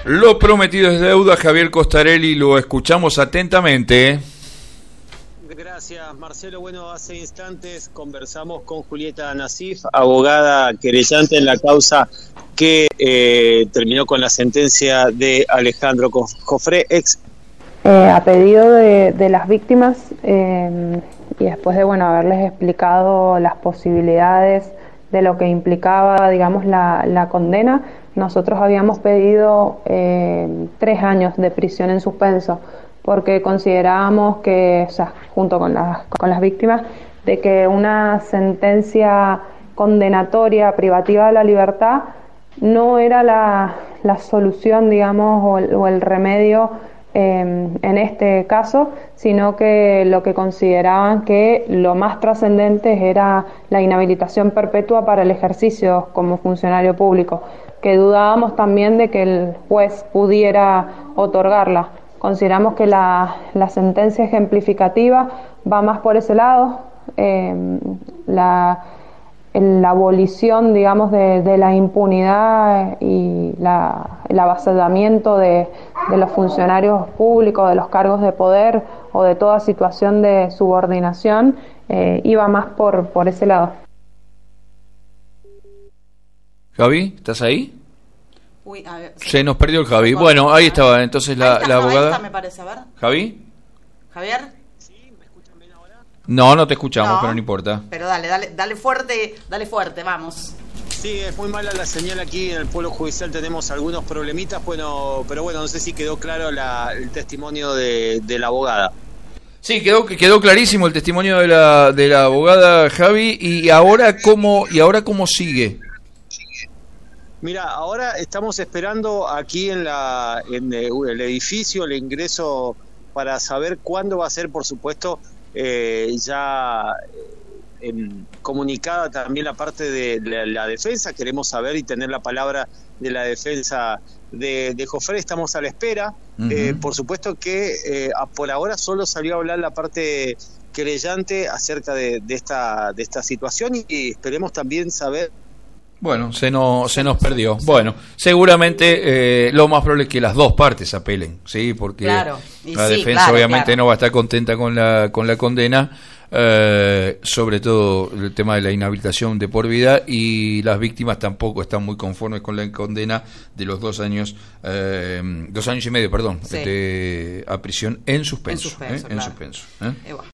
Lo prometido es deuda. Javier Costarelli, lo escuchamos atentamente. Gracias, Marcelo. Bueno, hace instantes conversamos con Julieta Nasif, abogada querellante en la causa que terminó con la sentencia de Alejandro Jofré, ex. A pedido de las víctimas y después de haberles explicado las posibilidades de lo que implicaba, digamos, la condena, nosotros habíamos pedido 3 años de prisión en suspenso, porque considerábamos que, junto con las víctimas, de que una sentencia condenatoria privativa de la libertad no era la solución, digamos, o el remedio en este caso, sino que lo que consideraban que lo más trascendente era la inhabilitación perpetua para el ejercicio como funcionario público, que dudábamos también de que el juez pudiera otorgarla. Consideramos que la sentencia ejemplificativa va más por ese lado, la abolición, digamos, de la impunidad y el avasallamiento de los funcionarios públicos, de los cargos de poder o de toda situación de subordinación, iba más por ese lado. Javi, ¿estás ahí? Uy, a ver, Se nos perdió el Javi. Bueno, ahí estaba, entonces la abogada. Ahí está, me parece, a ver. ¿Javi? ¿Javier? ¿Sí? ¿Me escuchan bien ahora? No te escuchamos, No, pero no importa. Pero dale fuerte, vamos. Sí, es muy mala la señal aquí en el Polo Judicial, tenemos algunos problemitas, pero bueno, no sé si quedó claro el testimonio de la abogada. Sí, quedó clarísimo el testimonio de la abogada, Javi. ¿Y ahora cómo sigue? Mira, ahora estamos esperando aquí en el edificio el ingreso para saber cuándo va a ser, por supuesto, ya comunicada también la parte de la defensa. Queremos saber y tener la palabra de la defensa de Jofré. Estamos a la espera. Por supuesto que por ahora solo salió a hablar la parte querellante acerca de esta situación y esperemos también saber. Bueno, se nos perdió. Bueno, seguramente lo más probable es que las dos partes apelen, ¿sí? Porque claro, la defensa obviamente no va a estar contenta con la condena, sobre todo el tema de la inhabilitación de por vida, y las víctimas tampoco están muy conformes con la condena de los 2 años, 2 años y medio, perdón, sí, a prisión en suspenso. En suspenso, claro. En suspenso.